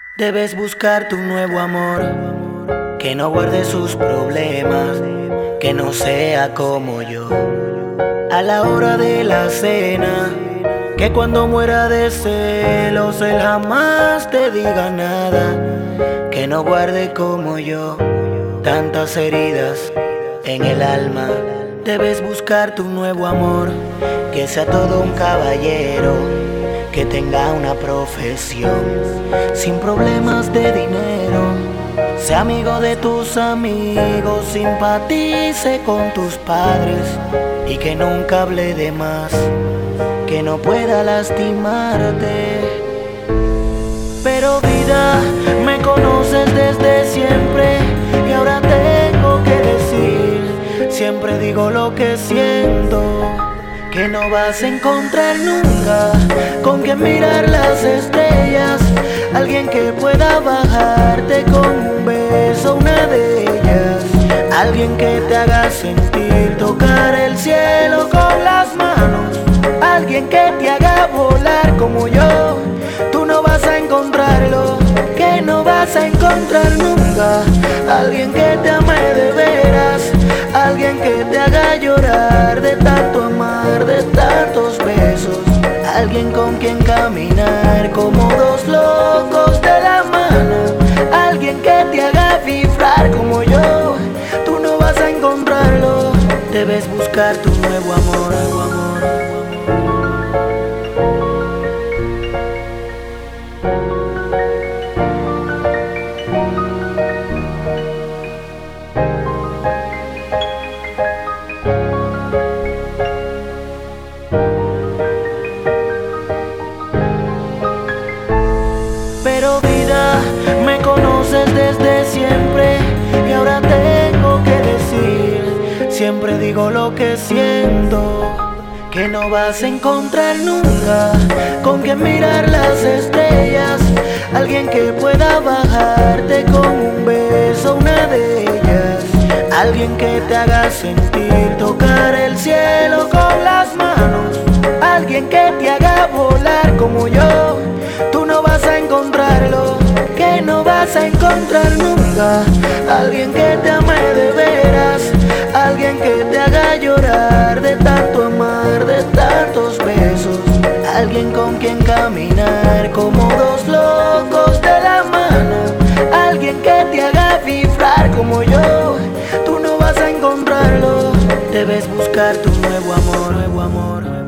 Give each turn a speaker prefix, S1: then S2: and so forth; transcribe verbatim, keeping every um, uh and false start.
S1: Debes buscar tu nuevo amor, que no guarde sus problemas, que no sea como yo. A la hora de la cena, que cuando muera de celos él jamás te diga nada, que no guarde como yo tantas heridas en el alma. Debes buscar tu nuevo amor, que sea todo un caballero, que tenga una profesión, sin problemas de dinero, sea amigo de tus amigos, simpatice con tus padres y que nunca hable de más, que no pueda lastimarte. Pero vida, me conoces desde siempre y ahora tengo que decir, siempre digo lo que siento, que no vas a encontrar nunca con quien mirar las estrellas, alguien que pueda bajarte con un beso, una de ellas, alguien que te haga sentir tocar el cielo con las manos, alguien que te haga volar como yo. Tú no vas a encontrarlo, que no vas a encontrar nunca, alguien que te ame de veras, alguien que te haga llorar de tanto amar, de tantos besos, alguien con quien caminar como dos locos de la mano, alguien que te haga vibrar como yo. Tú no vas a encontrarlo, debes buscar tu nuevo amor, nuevo amor. Pero vida, me conoces desde siempre y ahora tengo que decir, siempre digo lo que siento, que no vas a encontrar nunca con quien mirar las estrellas, alguien que pueda bajarte con un beso, una de ellas, alguien que te haga sentir tocar el cielo con las manos, alguien que te haga volar como yo. Tú no vas a encontrarlo, que no vas a encontrar nunca, alguien que te ame de veras, alguien que te haga llorar de tanto amar, de tantos besos, alguien con quien caminar como dos locos de la mano, alguien que te haga vibrar como yo. Tú no vas a encontrarlo, debes buscar tu nuevo amor, nuevo amor.